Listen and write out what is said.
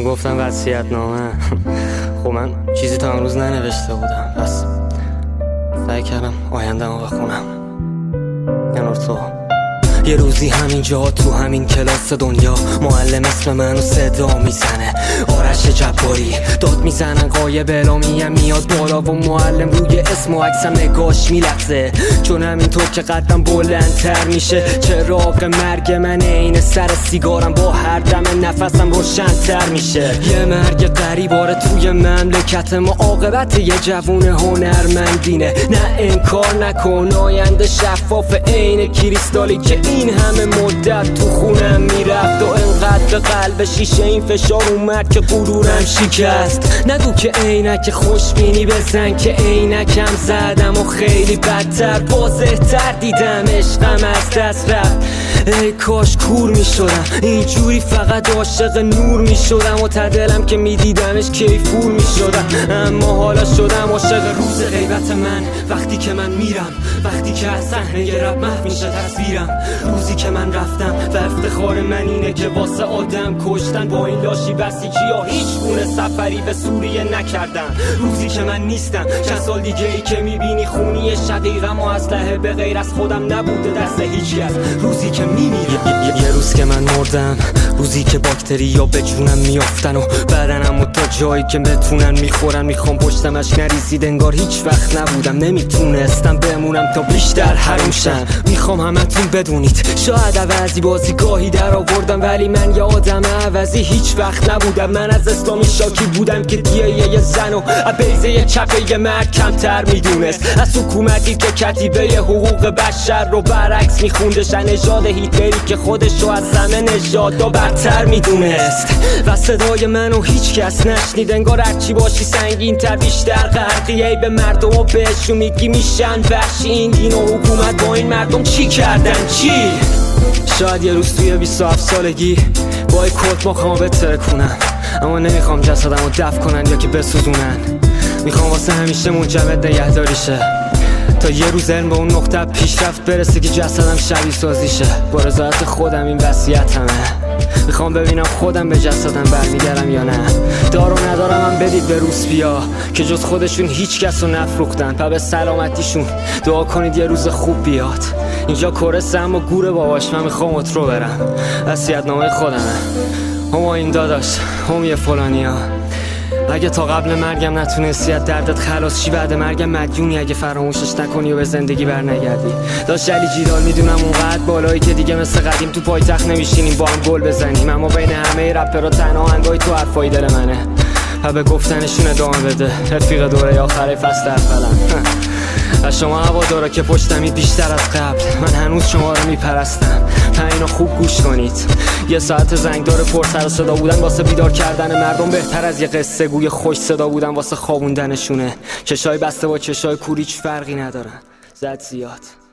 چون گفتم وصیت‌نامه خب من چیزی تا امروز ننوشته بودم، پس سعی کردم آینده‌مو بخونم. یعنی تو یه روزی همین جا تو همین کلاس دنیا معلم اسم منو صدا میزنه، آرش جباری داد میزنن، قایب اعلامیم میاد بالا و معلم روی اسم و عکسم نگاش میلغزه، چون همینطور که قدم بلندتر میشه چراغ مرگ من عین سر سیگارم با هر دم نفسم روشن‌تر میشه. یه مرگ غریباره توی مملکت ما، عاقبت یه جوون هنرمندینه. نه انکار نکن آینده شفاف عین کریستالی که این همه مدت تو خونم میرفت و انقدر به قلب شیشه این فشار اومد که غرورم شکست. نگو که عینک خوشبینی بزن که عینکم زدم و خیلی بدتر واضح تر دیدم عشقم از دست رفت. ای کاش کور میشدم اینجوری فقط عاشق نور میشدم و تا دلم که میدیدمش کیفور میشدم. اما حالا شدم عاشق روز غیبت من، وقتی که من میرم، وقتی که از صحنه رپ محو میشه تصویرم، روزی که من رفتم و افتخار من اینه که واسه آدم کشتن با این لاشی بسیجیا هیچ گونه سفری به سوریه نکردم. روزی که من نیستم چند سال دیگه ای که میبینی خونی شقیقم و اسلحه به غیر از خودم نبوده دست هیچکس. روزی که میمیرم، یه روز که من مردم، روزی که باکتریا به جونم میافتن و بدنم و تا جایی که بتونن میخورن، میخوام پشتمش نریزید انگار هیچ وقت نبودم، نمیتونستم بمونم تا بیشتر حروم شم. میخوام همتون بدونید شاید عوضی بازیگاهی در آوردم، ولی من یه آدم عوضی هیچ وقت نبودم. من از اسلامی شاکی بودم که دیه یه زن و بیزه چپه یه مرد کمتر میدونست، از حکومتی که کتیبه حقوق بشر رو برعکس میخوندش، نژاد هیتلری که خودشو از همه نژادا برتر میدونست و صدای منو هیچ کس نشنید. انگار هرچی باشی سنگین تر بیشتر غرقی به مردم و بهشون میگی میشن وحشی. این دین و حکومت با این مردم چی کردن چی؟ شاید یه روز توی 27 سالگی با یک کت مخوام بتره کنم، اما نمیخوام جسدمو دفن کنن یا که بسوزونن. میخوام واسه همیشه منجمد نگهداری شه تا یه روز علم به اون نقطه پیشرفت برسه که جسدم شبیه سازی شه. با رضایت خودم این وصیتمه، میخوام ببینم خودم به جسدم برمیگردم یا نه. دار و ندارم هم بدید به روسپیا که جز خودشون هیچ کس رو نفروختن، پا به سلامتیشون دعا کنید یه روز خوب بیاد. اینجا کورسه اما گوره باباش، من میخوام اترو برم، وصیت‌نامه خودمه. هم این داداش هم یه فلانیا، اگه تا قبل مرگم نتونستی از دردت خلاص شی، بعد مرگم مدیونی اگه فراموشش نکنی و به زندگی برنگردی. داشت علی جیدال میدونم اونقدر بالایی که دیگه مثل قدیم تو پایتخت نمیشینیم با هم گل بزنیم، اما بین همه رپرها تنها آهنگای تو حرفای دل منه و به گفتنشون ادامه بده. رفیق دوره آخره فصل اولم و شما هوادارا که پشتمید بیشتر از قبل، من هنوز شما رو میپرستم. اینو خوب گوش کنید، یه ساعت زنگدار پر سر و صدا بودن واسه بیدار کردن مردم بهتر از یه قصه گوی خوش صدا بودن واسه خوابوندنشونه. چشای بسته با چشای کور هیچ فرقی ندارن، زد زیاد.